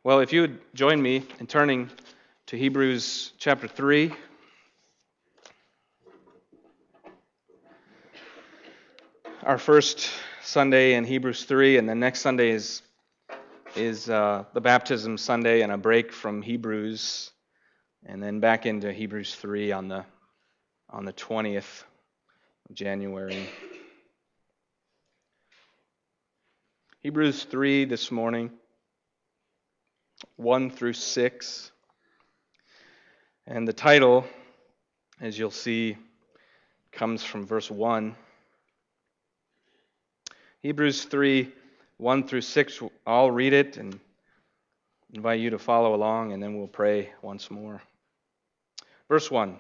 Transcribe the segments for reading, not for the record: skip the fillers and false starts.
Well, if you would join me in turning to Hebrews chapter 3. Our first Sunday in Hebrews 3, and the next Sunday is the baptism Sunday and a break from Hebrews, and then back into Hebrews 3 on the 20th of January. Hebrews 3 this morning, 1 through 6. And the title, as you'll see, comes from verse 1. Hebrews 3, 1 through 6. I'll read it and invite you to follow along, and then we'll pray once more. Verse 1.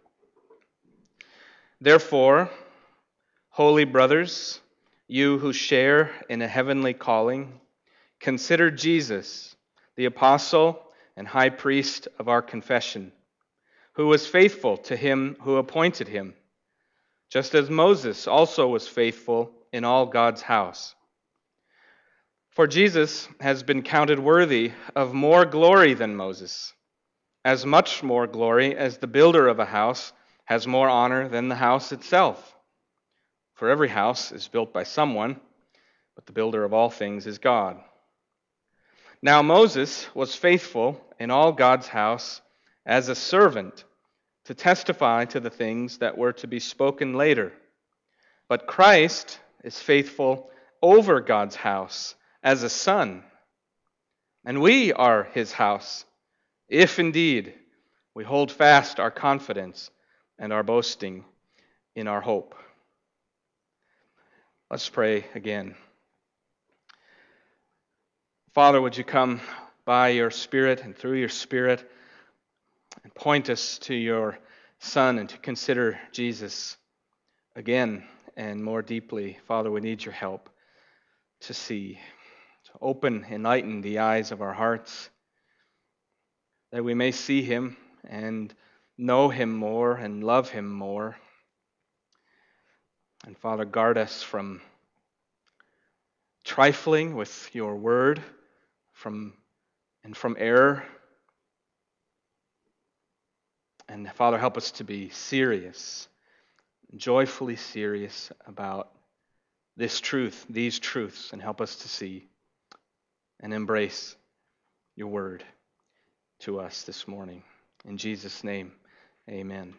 Therefore, holy brothers, you who share in a heavenly calling, consider Jesus, the apostle and high priest of our confession, who was faithful to him who appointed him, just as Moses also was faithful in all God's house. For Jesus has been counted worthy of more glory than Moses, as much more glory as the builder of a house has more honor than the house itself. For every house is built by someone, but the builder of all things is God. Now Moses was faithful in all God's house as a servant to testify to the things that were to be spoken later. But Christ is faithful over God's house as a son, and we are his house, if indeed we hold fast our confidence and our boasting in our hope. Let's pray again. Father, would you come by your Spirit and through your Spirit and point us to your Son and to consider Jesus again and more deeply. Father, we need your help to see, to enlighten the eyes of our hearts, that we may see him and know him more and love him more. And Father, guard us from trifling with your word, from error. And Father, help us to be serious, joyfully serious about this truth, these truths, and help us to see and embrace your word to us this morning. In Jesus' name, amen.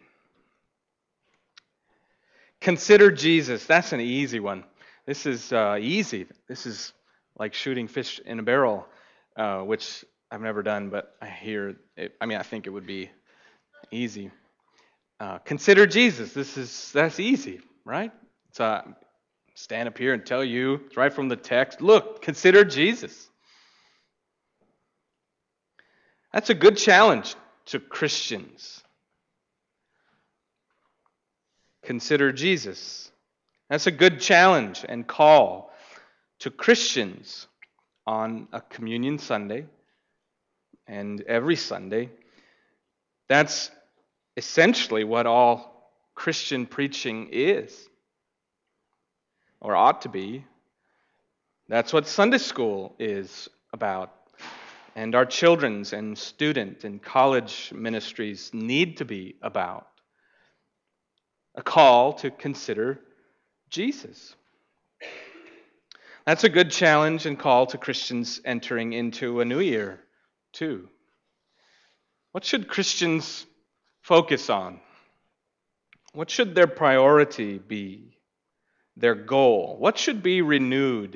Consider Jesus. That's an easy one. This is easy. This is like shooting fish in a barrel, which I've never done, but I hear it. I think it would be easy. Consider Jesus. That's easy, right? Stand up here and tell you, it's right from the text, look, consider Jesus. That's a good challenge to Christians. Consider Jesus. That's a good challenge and call to Christians on a communion Sunday and every Sunday. That's essentially what all Christian preaching is, or ought to be. That's what Sunday school is about. And our children's and student and college ministries need to be about. A call to consider Jesus. That's a good challenge and call to Christians entering into a new year, too. What should Christians focus on? What should their priority be? Their goal? What should be renewed,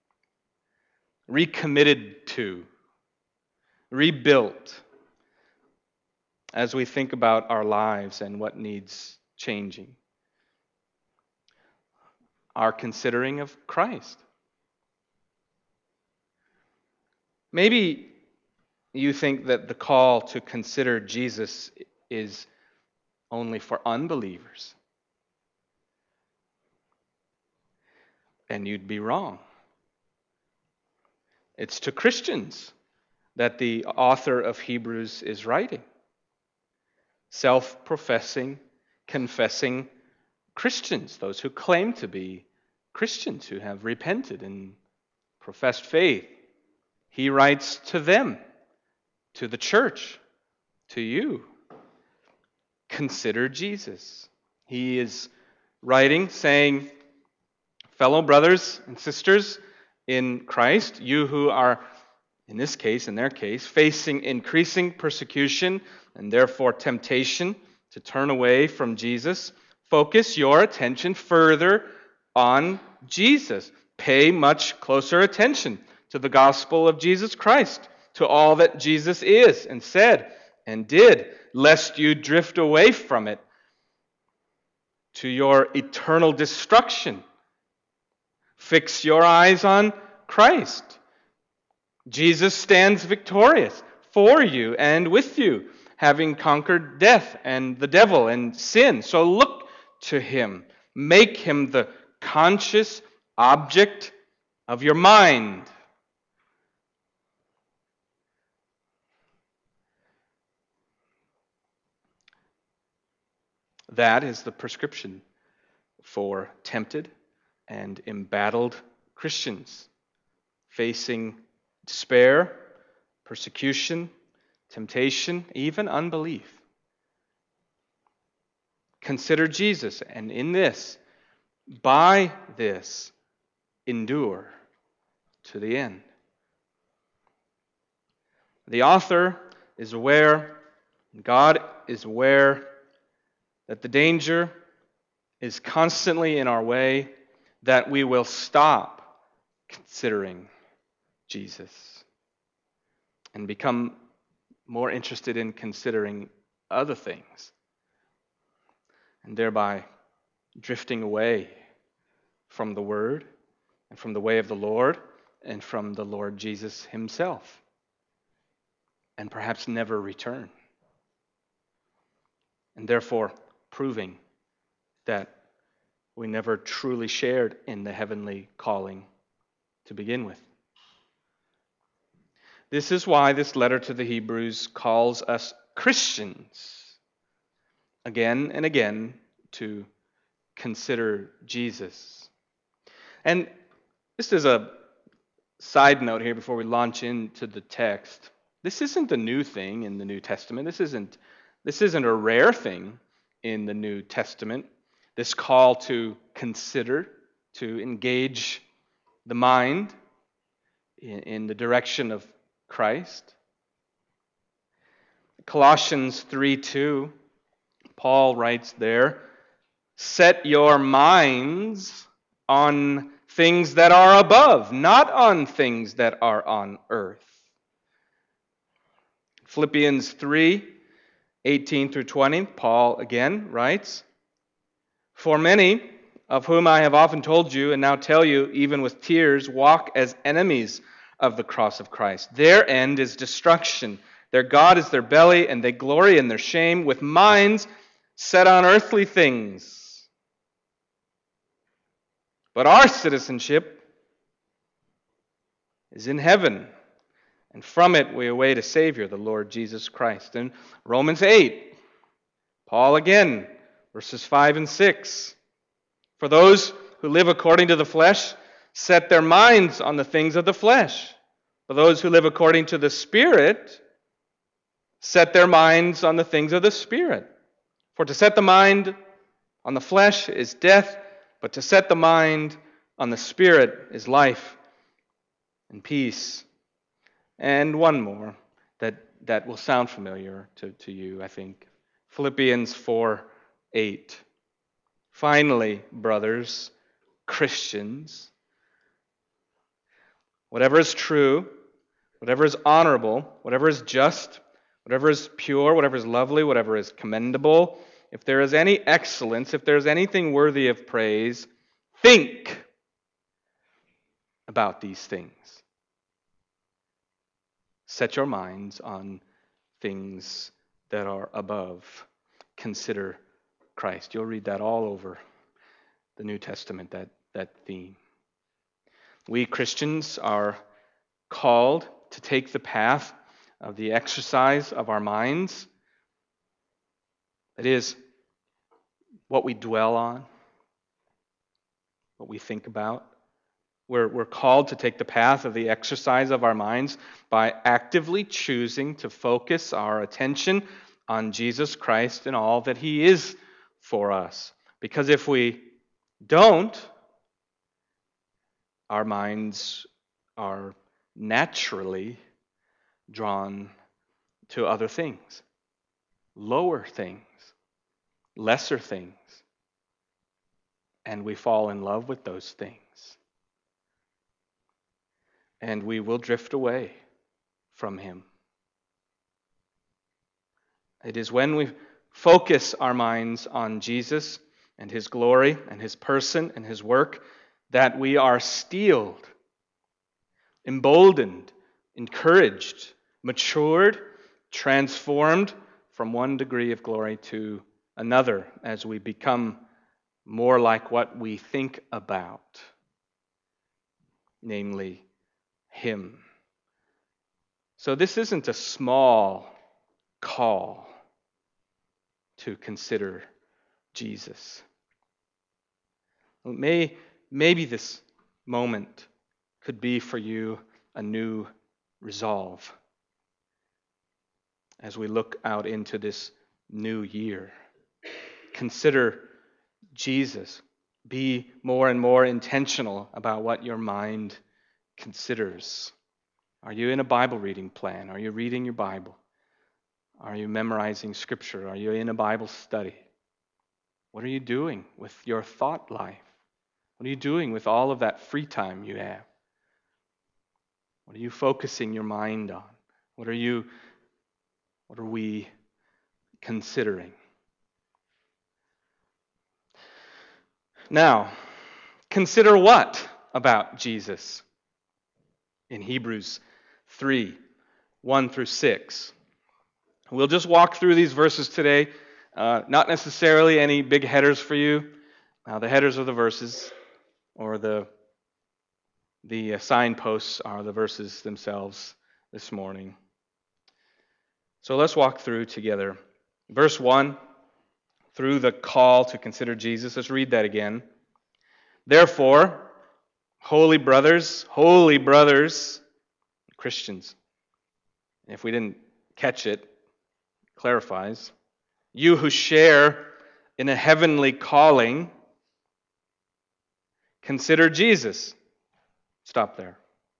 recommitted to, rebuilt as we think about our lives and what needs changing? Our considering of Christ. Maybe you think that the call to consider Jesus is only for unbelievers. And you'd be wrong. It's to Christians that the author of Hebrews is writing. Self-professing, confessing Christians, those who claim to be Christians, who have repented and professed faith. He writes to them to the church, to you. Consider Jesus. He is writing, saying, fellow brothers and sisters in Christ, you who are, in this case, in their case, facing increasing persecution and therefore temptation to turn away from Jesus, focus your attention further on Jesus. Pay much closer attention to the gospel of Jesus Christ, to all that Jesus is and said and did, lest you drift away from it to your eternal destruction. Fix your eyes on Christ. Jesus stands victorious for you and with you, having conquered death and the devil and sin. So look to him. Make him the conscious object of your mind. That is the prescription for tempted and embattled Christians facing despair, persecution, temptation, even unbelief. Consider Jesus, and in this, by this, endure to the end. The author is aware, God is aware, that the danger is constantly in our way, that we will stop considering Jesus and become more interested in considering other things, and thereby drifting away from the Word and from the way of the Lord and from the Lord Jesus himself, and perhaps never return, and therefore proving that we never truly shared in the heavenly calling to begin with. This is why this letter to the Hebrews calls us Christians again and again to consider Jesus. And just as a side note here before we launch into the text, this isn't a new thing in the New Testament. This isn't a rare thing in the New Testament. This call to consider, to engage the mind in the direction of Christ. Colossians 3:2, Paul writes there, set your minds on things that are above, not on things that are on earth. Philippians 3:18 through 20, Paul again writes, for many, of whom I have often told you and now tell you, even with tears, walk as enemies of the cross of Christ. Their end is destruction. Their God is their belly, and they glory in their shame, with minds set on earthly things. But our citizenship is in heaven, and from it we await a Savior, the Lord Jesus Christ. In Romans 8, Paul again, verses 5 and 6. For those who live according to the flesh set their minds on the things of the flesh. For those who live according to the Spirit set their minds on the things of the Spirit. For to set the mind on the flesh is death, but to set the mind on the Spirit is life and peace. And one more that will sound familiar to you, I think. Philippians 4:8. Finally, brothers, Christians, whatever is true, whatever is honorable, whatever is just, whatever is pure, whatever is lovely, whatever is commendable, if there is any excellence, if there is anything worthy of praise, think about these things. Set your minds on things that are above. Consider Christ. You'll read that all over the New Testament, that theme. We Christians are called to take the path of the exercise of our minds. That is, what we dwell on, what we think about, We're called to take the path of the exercise of our minds by actively choosing to focus our attention on Jesus Christ and all that He is for us. Because if we don't, our minds are naturally drawn to other things, lower things, lesser things, and we fall in love with those things. And we will drift away from Him. It is when we focus our minds on Jesus and His glory and His person and His work that we are steeled, emboldened, encouraged, matured, transformed from one degree of glory to another as we become more like what we think about, namely Him. So this isn't a small call to consider Jesus. Maybe this moment could be for you a new resolve as we look out into this new year. Consider Jesus. Be more and more intentional about what your mind considers. Are you in a Bible reading plan? Are you reading your Bible? Are you memorizing Scripture? Are you in a Bible study? What are you doing with your thought life? What are you doing with all of that free time you have? What are you focusing your mind on? What are we considering? Now, consider what about Jesus? In Hebrews 3, 1 through 6. We'll just walk through these verses today. Not necessarily any big headers for you. The headers are the verses, or the signposts are the verses themselves this morning. So let's walk through together. Verse 1, through the call to consider Jesus. Let's read that again. Therefore, holy brothers, Christians. If we didn't catch it, clarifies. You who share in a heavenly calling, consider Jesus. Stop there.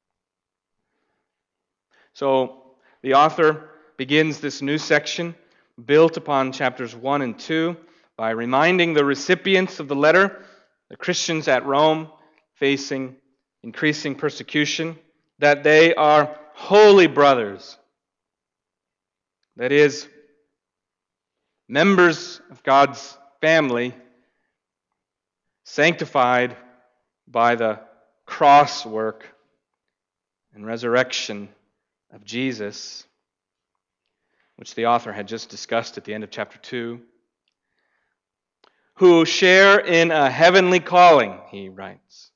So the author begins this new section built upon chapters 1 and 2 by reminding the recipients of the letter, the Christians at Rome facing increasing persecution, that they are holy brothers. That is, members of God's family, sanctified by the cross work and resurrection of Jesus, which the author had just discussed at the end of chapter 2, who share in a heavenly calling, he writes.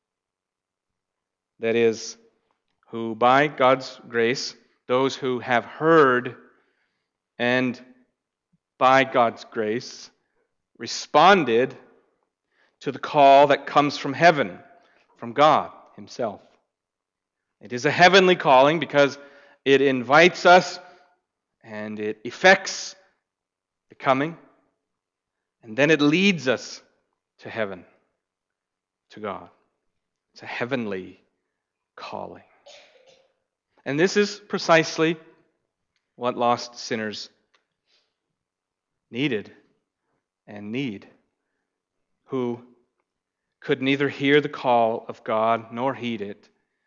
That is, who by God's grace, those who have heard and by God's grace responded to the call that comes from heaven, from God Himself. It is a heavenly calling because it invites us and it effects the coming, and then it leads us to heaven, to God. It's a heavenly calling. And this is precisely what lost sinners needed and need, who could neither hear the call of God nor heed it,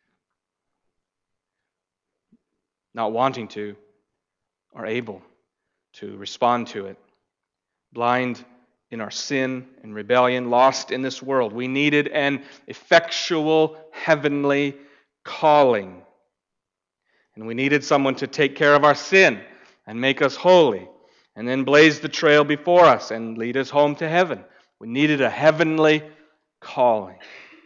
not wanting to or able to respond to it, blind in our sin and rebellion, lost in this world. We needed an effectual heavenly calling. And we needed someone to take care of our sin and make us holy, and then blaze the trail before us and lead us home to heaven. We needed a heavenly calling.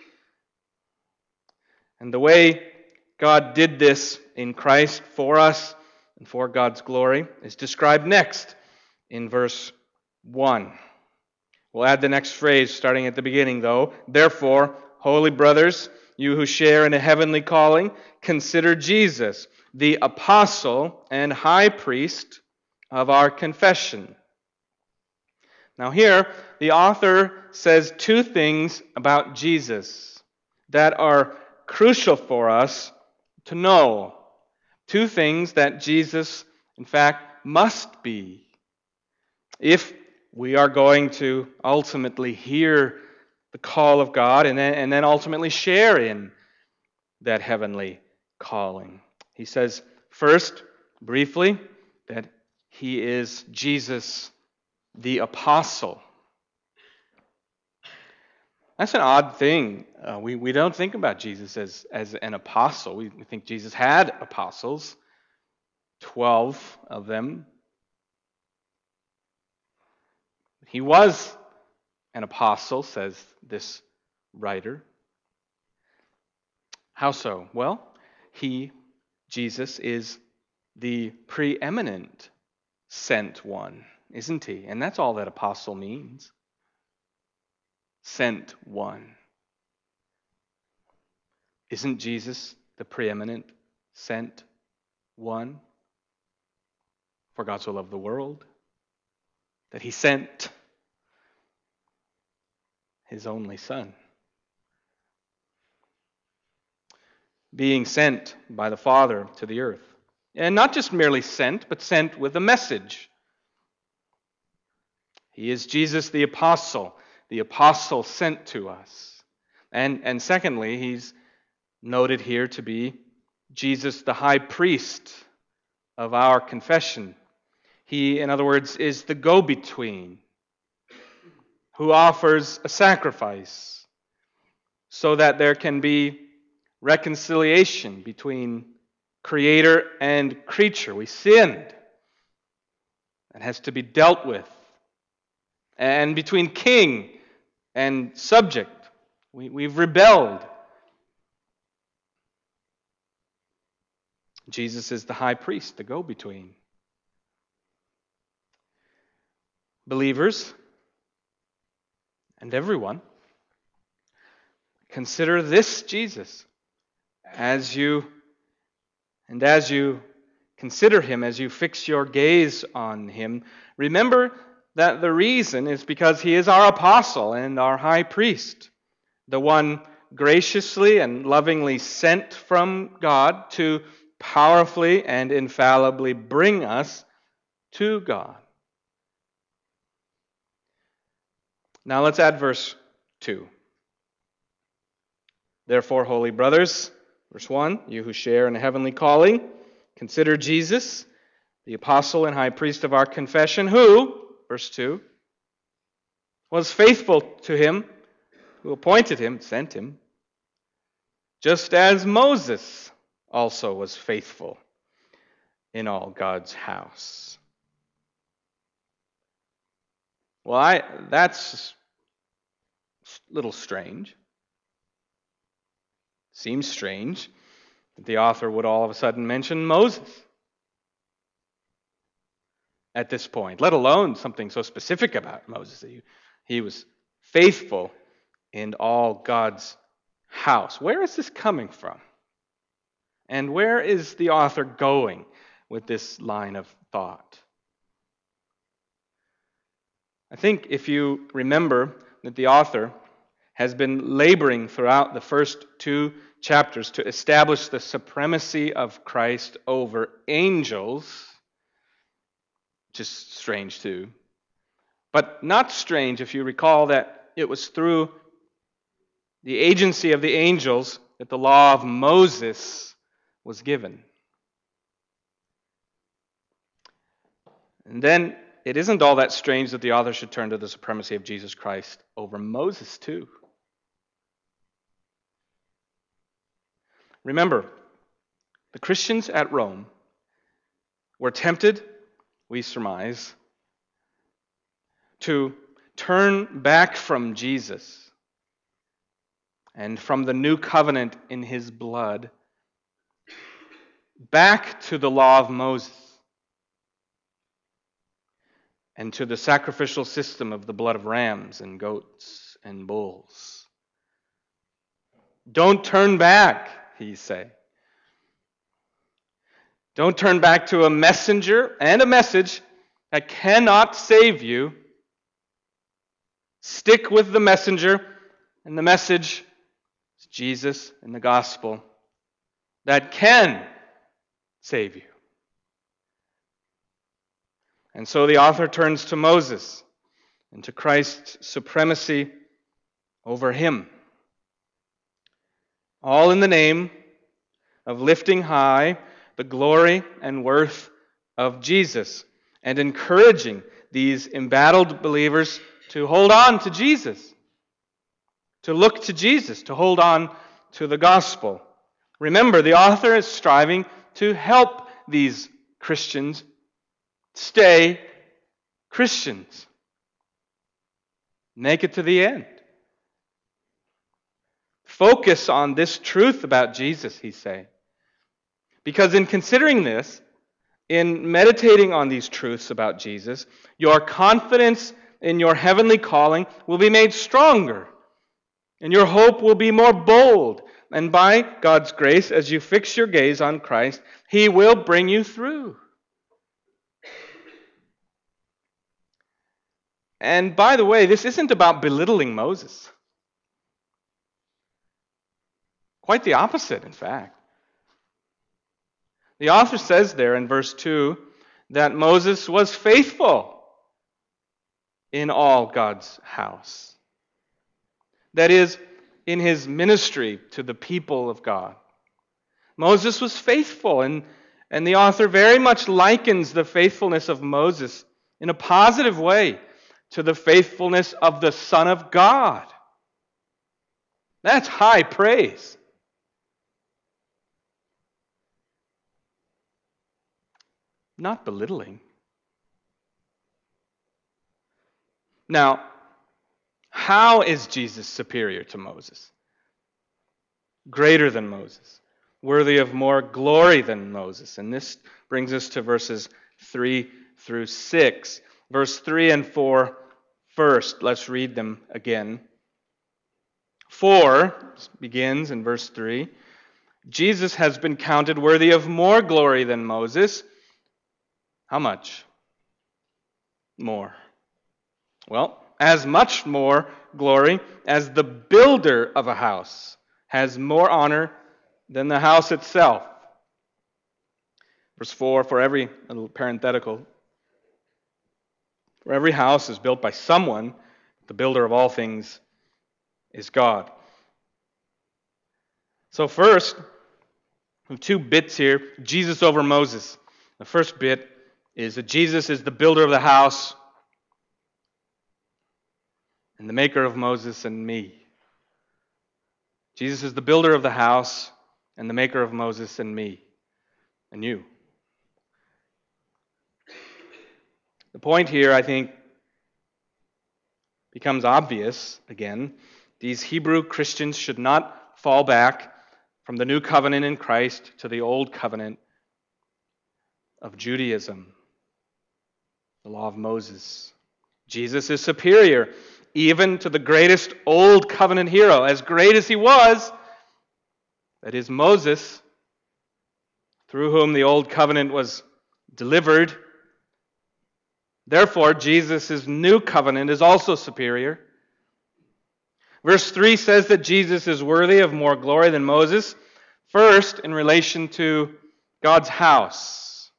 And the way God did this in Christ for us and for God's glory is described next in verse 1. We'll add the next phrase starting at the beginning, though. Therefore, holy brothers, you who share in a heavenly calling, consider Jesus, the apostle and high priest of our confession. Now here, the author says two things about Jesus that are crucial for us to know. Two things that Jesus, in fact, must be if we are going to ultimately hear the call of God and then ultimately share in that heavenly calling. He says, first, briefly, that he is Jesus the apostle. That's an odd thing. We don't think about Jesus as an apostle. We think Jesus had apostles, 12 of them. He was an apostle, says this writer. How so? Well, Jesus, is the preeminent sent one, isn't he? And that's all that apostle means. Sent one. Isn't Jesus the preeminent sent one? For God so loved the world that he sent his only Son. Being sent by the Father to the earth. And not just merely sent, but sent with a message. He is Jesus the apostle sent to us. And secondly, he's noted here to be Jesus the high priest of our confession. He, in other words, is the go-between who offers a sacrifice so that there can be reconciliation between creator and creature. We sinned. That has to be dealt with. And between king and subject, we've rebelled. Jesus is the high priest, the go-between. Believers, and everyone, consider this Jesus as you consider him, as you fix your gaze on him. Remember that the reason is because he is our apostle and our high priest, the one graciously and lovingly sent from God to powerfully and infallibly bring us to God. Now let's add verse 2. Therefore, holy brothers, verse 1, you who share in a heavenly calling, consider Jesus, the apostle and high priest of our confession, who, verse 2, was faithful to him, who appointed him, sent him, just as Moses also was faithful in all God's house. Well, that's a little strange. Seems strange that the author would all of a sudden mention Moses at this point, let alone something so specific about Moses. He was faithful in all God's house. Where is this coming from? And where is the author going with this line of thought? I think if you remember that the author has been laboring throughout the first two chapters to establish the supremacy of Christ over angels, which is strange too, but not strange if you recall that it was through the agency of the angels that the law of Moses was given. And then it isn't all that strange that the author should turn to the supremacy of Jesus Christ over Moses too. Remember, the Christians at Rome were tempted, we surmise, to turn back from Jesus and from the new covenant in his blood back to the law of Moses and to the sacrificial system of the blood of rams and goats and bulls. Don't turn back, he say. Don't turn back to a messenger and a message that cannot save you. Stick with the messenger and the message is Jesus and the gospel that can save you. And so the author turns to Moses and to Christ's supremacy over him. All in the name of lifting high the glory and worth of Jesus and encouraging these embattled believers to hold on to Jesus, to look to Jesus, to hold on to the gospel. Remember, the author is striving to help these Christians stay Christians. Make it to the end. Focus on this truth about Jesus, he's saying. Because in considering this, in meditating on these truths about Jesus, your confidence in your heavenly calling will be made stronger, and your hope will be more bold. And by God's grace, as you fix your gaze on Christ, He will bring you through. And by the way, this isn't about belittling Moses. Quite the opposite, in fact. The author says there in verse 2 that Moses was faithful in all God's house. That is, in his ministry to the people of God. Moses was faithful, and the author very much likens the faithfulness of Moses in a positive way to the faithfulness of the Son of God. That's high praise. Not belittling. Now, how is Jesus superior to Moses? Greater than Moses. Worthy of more glory than Moses. And this brings us to verses 3 through 6. Verse 3 and 4 first. Let's read them again. 4 begins in verse 3. Jesus has been counted worthy of more glory than Moses. How much? More. Well, as much more glory as the builder of a house has more honor than the house itself. Verse 4, for every, a little parenthetical, for every house is built by someone, the builder of all things is God. So first, we have two bits here, Jesus over Moses. The first bit is that Jesus is the builder of the house and the maker of Moses and me. Jesus is the builder of the house and the maker of Moses and me and you. The point here, I think, becomes obvious again. These Hebrew Christians should not fall back from the new covenant in Christ to the old covenant of Judaism, the law of Moses. Jesus is superior even to the greatest old covenant hero. As great as he was, that is Moses, through whom the old covenant was delivered. Therefore, Jesus' new covenant is also superior. Verse 3 says that Jesus is worthy of more glory than Moses, first in relation to God's house,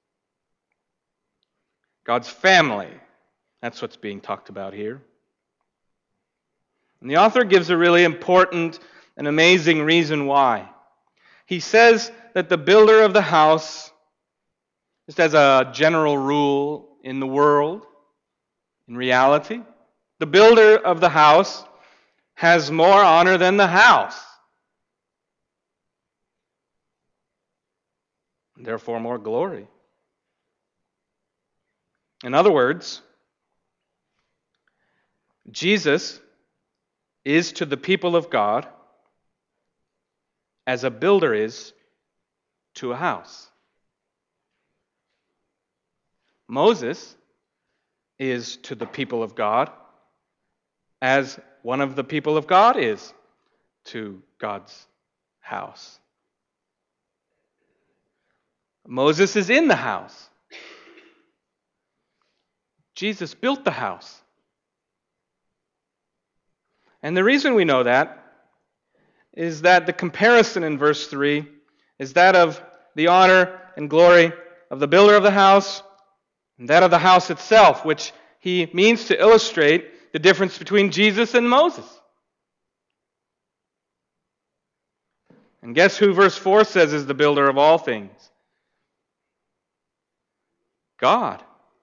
God's family. That's what's being talked about here. And the author gives a really important and amazing reason why. He says that the builder of the house, just as a general rule in the world, in reality, the builder of the house has more honor than the house, and therefore more glory. In other words, Jesus is to the people of God as a builder is to a house. Moses is to the people of God as one of the people of God is to God's house. Moses is in the house. Jesus built the house. And the reason we know that is that the comparison in verse 3 is that of the honor and glory of the builder of the house and that of the house itself, which he means to illustrate the difference between Jesus and Moses. And guess who verse 4 says is the builder of all things? God.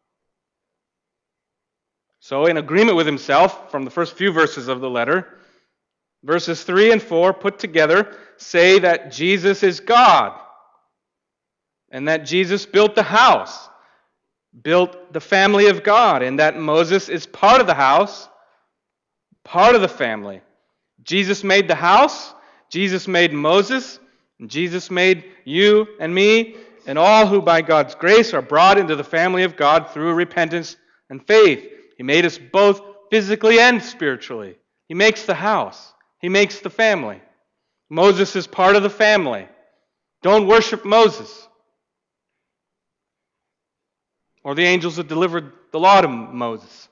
So, in agreement with himself, from the first few verses of the letter, verses 3 and 4 put together say that Jesus is God and that Jesus built the house, built the family of God, and that Moses is part of the house, part of the family. Jesus made the house, Jesus made Moses, and Jesus made you and me, and all who by God's grace are brought into the family of God through repentance and faith. He made us both physically and spiritually. He makes the house. He makes the family. Moses is part of the family. Don't worship Moses or the angels that delivered the law to Moses.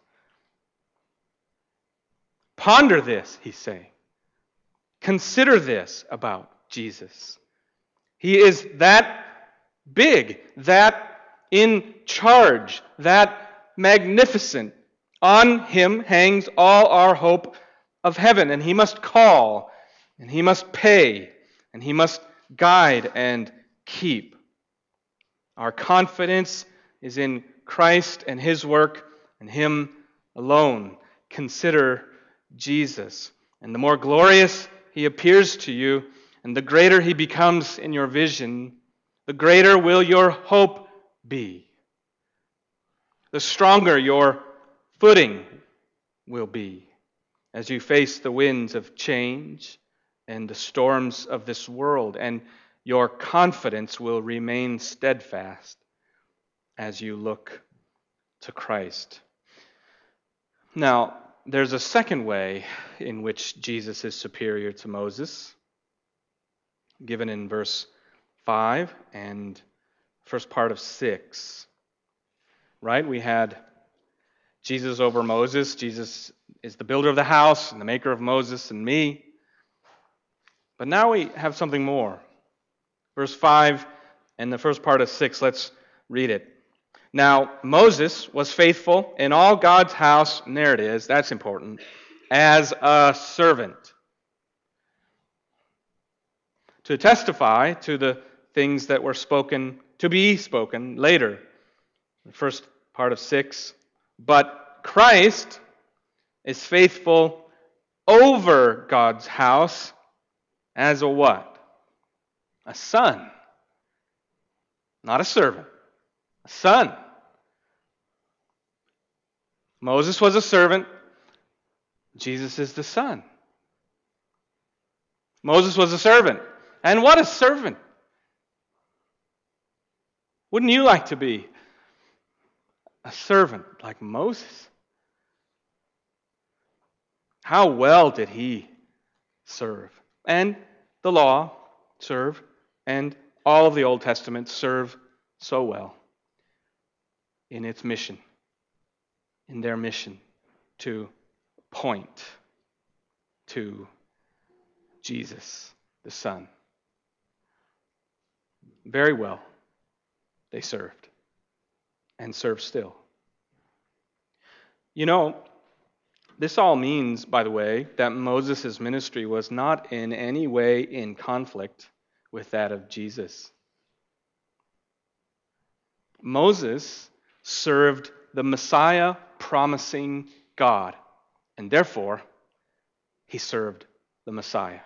Ponder this, he's saying. Consider this about Jesus. He is that big, that in charge, that magnificent. On him hangs all our hope of heaven, and he must call, and he must pay, and he must guide and keep. Our confidence is in Christ and his work and him alone. Consider Jesus. And the more glorious he appears to you, and the greater he becomes in your vision, the greater will your hope be. The stronger your footing will be as you face the winds of change and the storms of this world, and your confidence will remain steadfast as you look to Christ. Now, there's a second way in which Jesus is superior to Moses, given in verse 5 and first part of 6. Right? We had Jesus over Moses. Jesus is the builder of the house and the maker of Moses and me. But now we have something more. Verse 5 and the first part of 6, let's read it. Now, Moses was faithful in all God's house, and there it is, that's important, as a servant, to testify to the things that were spoken, to be spoken later. The first part of 6. But Christ is faithful over God's house as a what? A son. Not a servant. A son. Moses was a servant. Jesus is the son. Moses was a servant. And what a servant! Wouldn't you like to be a servant like Moses? How well did he serve? And the law serve, and all of the Old Testament serve so well in its mission, in their mission to point to Jesus, the Son. Very well, they served, and serve still. You know, this all means, by the way, that Moses' ministry was not in any way in conflict with that of Jesus. Moses served the Messiah promising God, and therefore, he served the Messiah.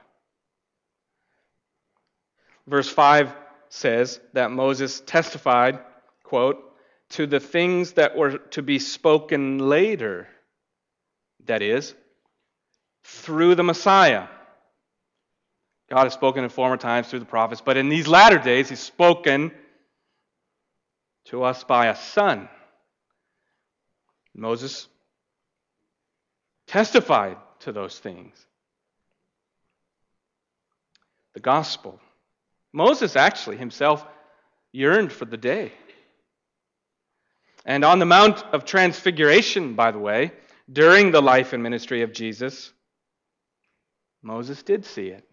Verse 5 says that Moses testified, quote, to the things that were to be spoken later. That is, through the Messiah. God has spoken in former times through the prophets, but in these latter days, he's spoken to us by a son. Moses testified to those things. the gospel. Moses actually himself yearned for the day. And on the Mount of Transfiguration, by the way, during the life and ministry of Jesus, Moses did see it.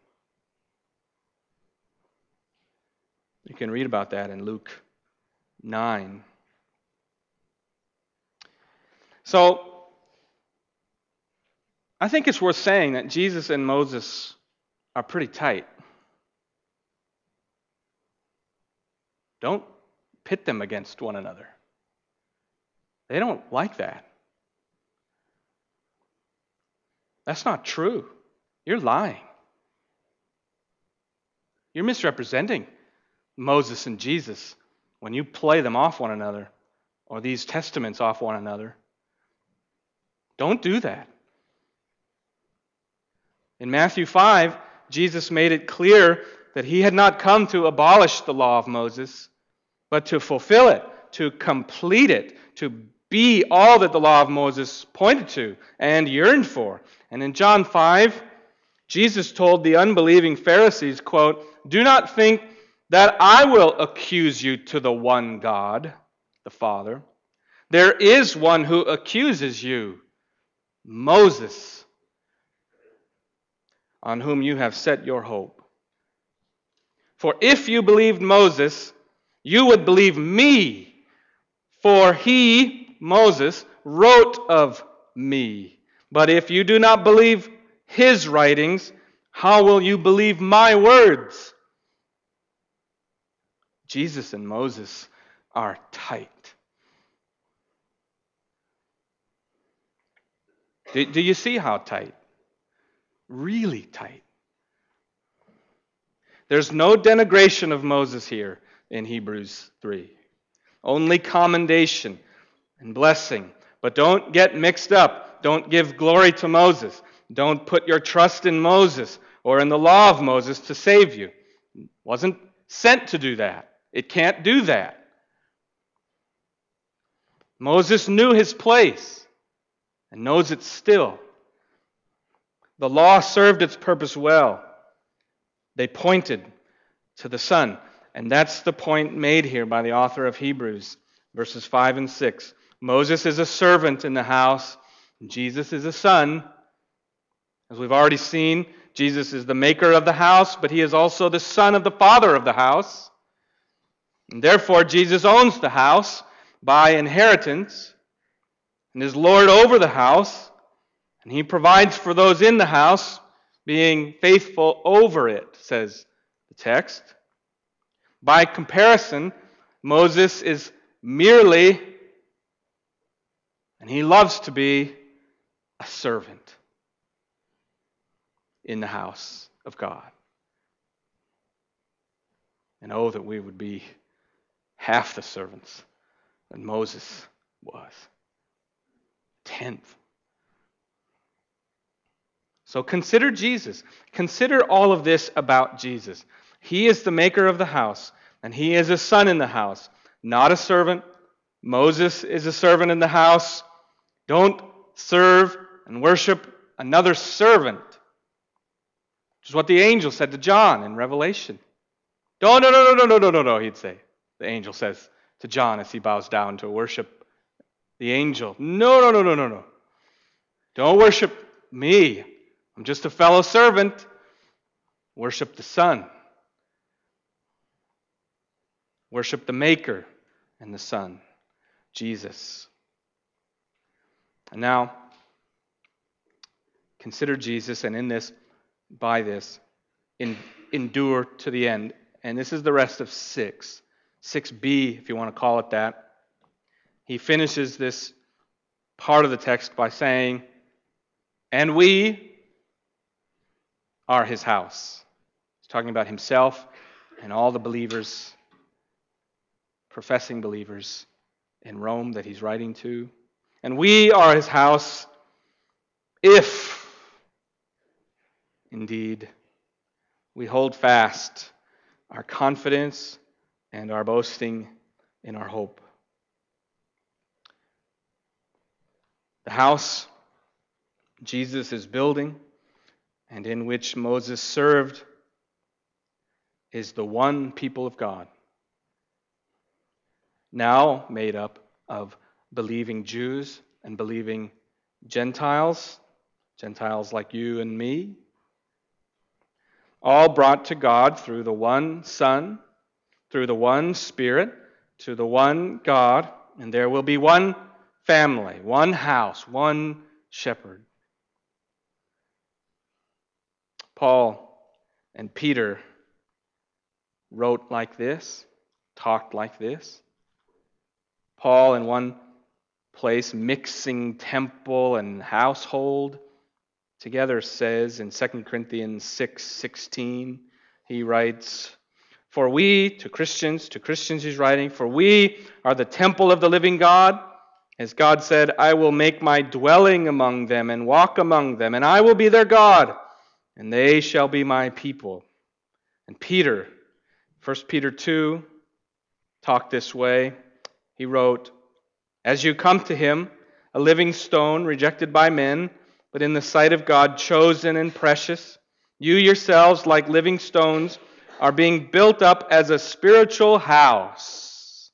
You can read about that in Luke 9. So, I think it's worth saying that Jesus and Moses are pretty tight. Don't pit them against one another. They don't like that. That's not true. You're lying. You're misrepresenting Moses and Jesus when you play them off one another or these testaments off one another. Don't do that. In Matthew 5, Jesus made it clear that he had not come to abolish the law of Moses, but to fulfill it, to complete it, to be all that the law of Moses pointed to and yearned for. And in John 5, Jesus told the unbelieving Pharisees, quote, "Do not think that I will accuse you to the one God, the Father. There is one who accuses you, Moses, on whom you have set your hope. For if you believed Moses, you would believe me, for he, Moses, wrote of me. But if you do not believe his writings, how will you believe my words?" Jesus and Moses are tight. Do you see how tight? Really tight. There's no denigration of Moses here in Hebrews 3. Only commendation and blessing. But don't get mixed up. Don't give glory to Moses. Don't put your trust in Moses or in the law of Moses to save you. It wasn't sent to do that. It can't do that. Moses knew his place and knows it still. The law served its purpose well. They pointed to the Son. And that's the point made here by the author of Hebrews, verses 5 and 6. Moses is a servant in the house, and Jesus is a son. As we've already seen, Jesus is the maker of the house, but he is also the son of the father of the house. And therefore, Jesus owns the house by inheritance and is Lord over the house, and he provides for those in the house, being faithful over it, says the text. By comparison, Moses is merely, and he loves to be, a servant in the house of God. And oh, that we would be half the servants that Moses was. 10th. So consider Jesus. Consider all of this about Jesus. He is the maker of the house, and he is a son in the house, not a servant. Moses is a servant in the house. Don't serve and worship another servant. Which is what the angel said to John in Revelation. No, he'd say. The angel says to John as he bows down to worship the angel. No. Don't worship me. I'm just a fellow servant. Worship the Son. Worship the Maker and the Son, Jesus. And now, consider Jesus, and in this, by this, endure to the end. And this is the rest of 6. 6b, if you want to call it that. He finishes this part of the text by saying, "And we are his house." He's talking about himself and all the believers, professing believers in Rome that he's writing to. "And we are his house if, indeed, we hold fast our confidence and our boasting in our hope." The house Jesus is building, and in which Moses served, is the one people of God, now made up of believing Jews and believing Gentiles, Gentiles like you and me, all brought to God through the one Son, through the one Spirit, to the one God, and there will be one family, one house, one shepherd. Paul and Peter wrote like this, talked like this. Paul, in one place, mixing temple and household together, says in 2 Corinthians 6:16, he writes, for we, to Christians he's writing, for we are the temple of the living God. As God said, I will make my dwelling among them and walk among them, and I will be their God, and they shall be my people. And Peter, 1 Peter 2, talked this way. He wrote, as you come to him, a living stone rejected by men, but in the sight of God chosen and precious, you yourselves, like living stones, are being built up as a spiritual house,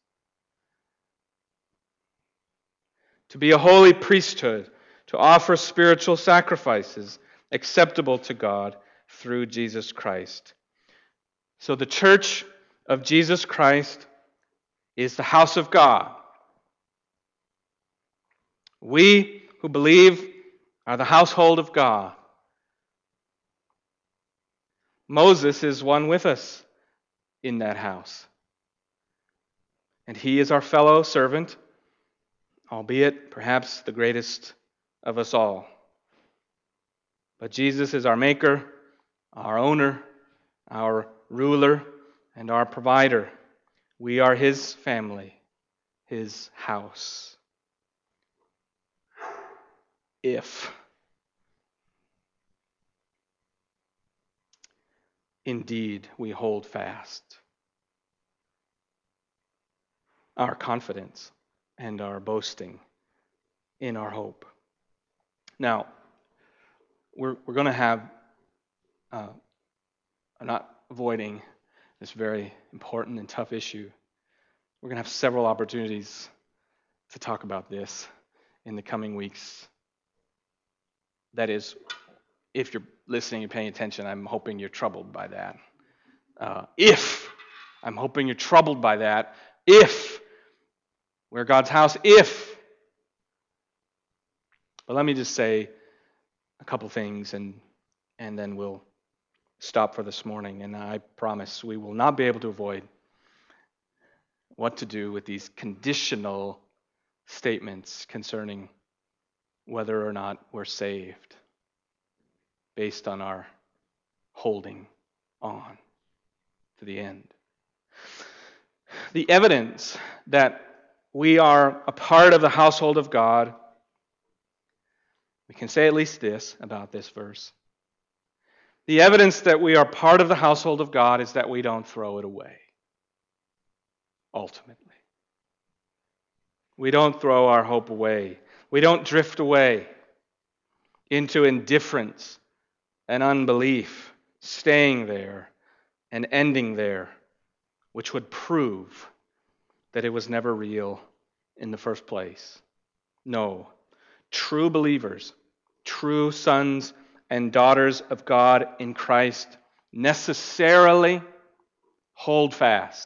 to be a holy priesthood, to offer spiritual sacrifices acceptable to God through Jesus Christ. So the church of Jesus Christ is the house of God. We who believe are the household of God. Moses is one with us in that house. And he is our fellow servant, albeit perhaps the greatest of us all. But Jesus is our maker, our owner, our ruler, and our provider. We are his family, his house. If indeed we hold fast our confidence and our boasting in our hope. Now, we're going to have, I'm not avoiding this very important and tough issue. We're going to have several opportunities to talk about this in the coming weeks. That is, if you're listening and paying attention, I'm hoping you're troubled by that. I'm hoping you're troubled by that. If we're God's house, if. But let me just say a couple things and then we'll stop for this morning. And I promise we will not be able to avoid what to do with these conditional statements concerning whether or not we're saved based on our holding on to the end. The evidence that we are a part of the household of God, we can say at least this about this verse. The evidence that we are part of the household of God is that we don't throw it away, ultimately. We don't throw our hope away. We don't drift away into indifference and unbelief, staying there and ending there, which would prove that it was never real in the first place. No. True believers, true sons and daughters of God in Christ necessarily hold fast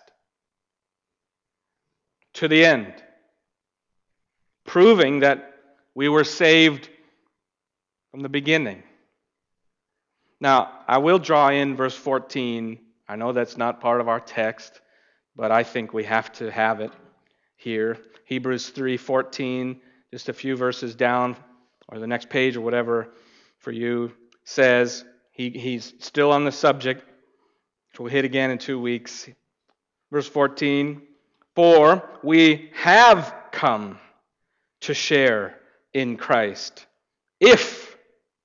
to the end, proving that we were saved from the beginning. Now, I will draw in verse 14. I know that's not part of our text, but I think we have to have it here. Hebrews 3:14, just a few verses down, or the next page or whatever for you, says, he's still on the subject, which we'll hit again in 2 weeks. Verse 14, for we have come to share in Christ, if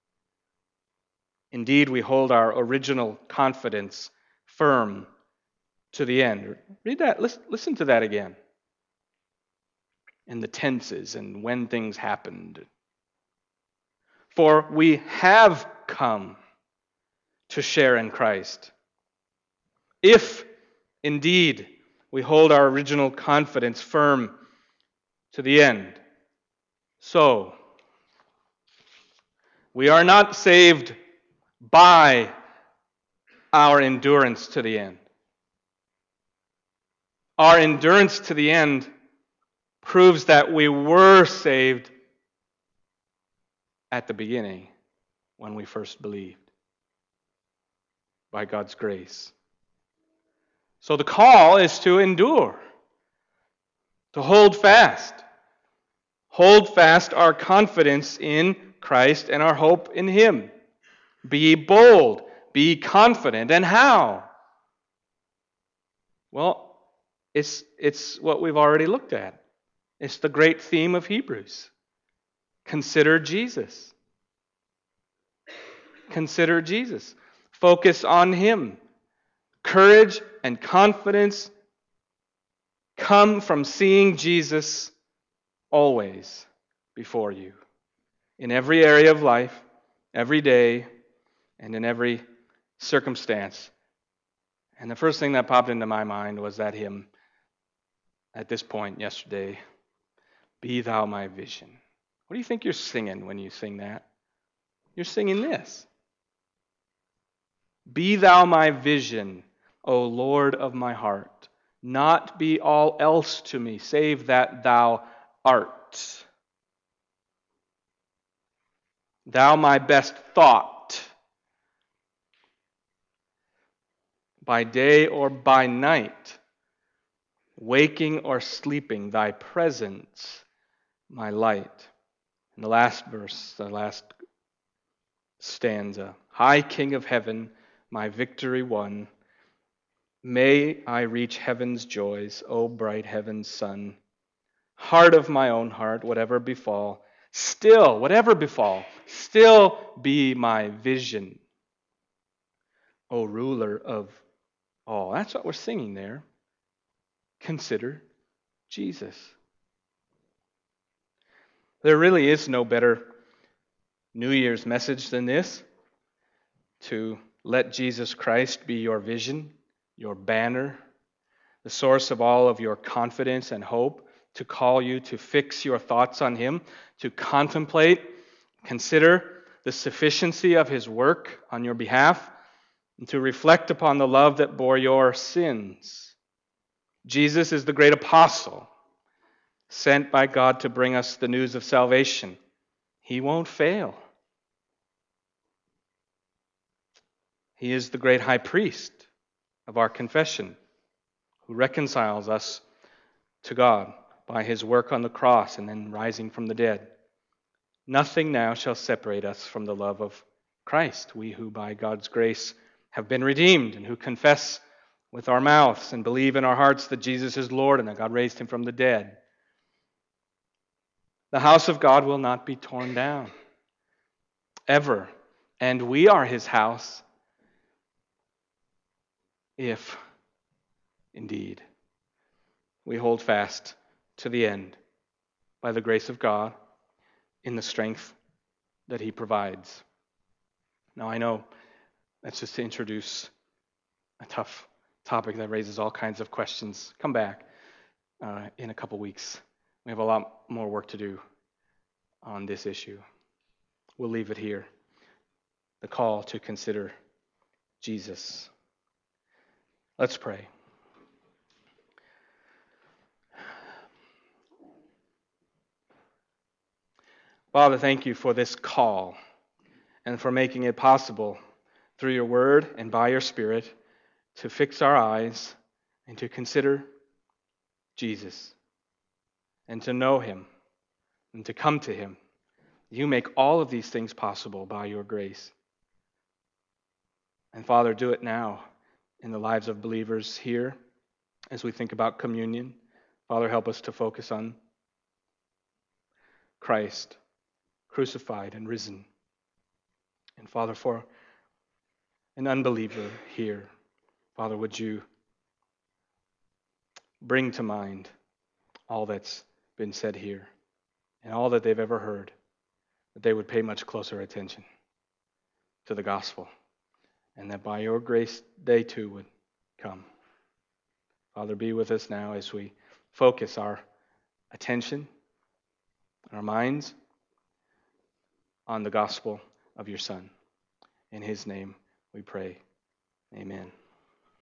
indeed we hold our original confidence firm to the end. Read that, listen to that again. And the tenses and when things happened. For we have come to share in Christ, If indeed we hold our original confidence firm to the end. So, we are not saved by our endurance to the end. Our endurance to the end proves that we were saved at the beginning when we first believed by God's grace. So the call is to endure, to hold fast. Hold fast our confidence in Christ and our hope in Him. Be bold, be confident. And how? Well, it's what we've already looked at. It's the great theme of Hebrews. Consider Jesus. Consider Jesus. Focus on Him. Courage and confidence come from seeing Jesus always before you, in every area of life, every day, and in every circumstance. And the first thing that popped into my mind was that hymn at this point yesterday, Be Thou My Vision. What do you think you're singing when you sing that? You're singing this. Be Thou my vision, O Lord of my heart. Not be all else to me, save that Thou art. Thou my best thought, by day or by night, waking or sleeping, Thy presence, my light. And the last verse, the last stanza, High King of heaven, my victory won, may I reach heaven's joys, O bright heaven's sun. Heart of my own heart, whatever befall, whatever befall, still be my vision, O ruler of all. That's what we're singing there. Consider Jesus. There really is no better New Year's message than this, to let Jesus Christ be your vision, your banner, the source of all of your confidence and hope, to call you to fix your thoughts on Him, to contemplate, consider the sufficiency of His work on your behalf, and to reflect upon the love that bore your sins. Jesus is the great apostle, sent by God to bring us the news of salvation. He won't fail. He is the great high priest of our confession, who reconciles us to God by His work on the cross and then rising from the dead. Nothing now shall separate us from the love of Christ, we who by God's grace have been redeemed and who confess with our mouths and believe in our hearts that Jesus is Lord and that God raised Him from the dead. The house of God will not be torn down, ever, and we are His house, if, indeed, we hold fast to the end by the grace of God in the strength that He provides. Now, I know that's just to introduce a tough topic that raises all kinds of questions. Come back in a couple weeks. We have a lot more work to do on this issue. We'll leave it here. The call to consider Jesus. Let's pray. Father, thank you for this call and for making it possible through your word and by your Spirit to fix our eyes and to consider Jesus and to know Him and to come to Him. You make all of these things possible by your grace. And Father, do it now in the lives of believers here as we think about communion. Father, help us to focus on Christ, crucified and risen. And Father, for an unbeliever here, Father, would you bring to mind all that's been said here and all that they've ever heard, that they would pay much closer attention to the gospel, and that by your grace they too would come. Father, be with us now as we focus our attention, our minds on the gospel of your Son. In his name we pray. Amen.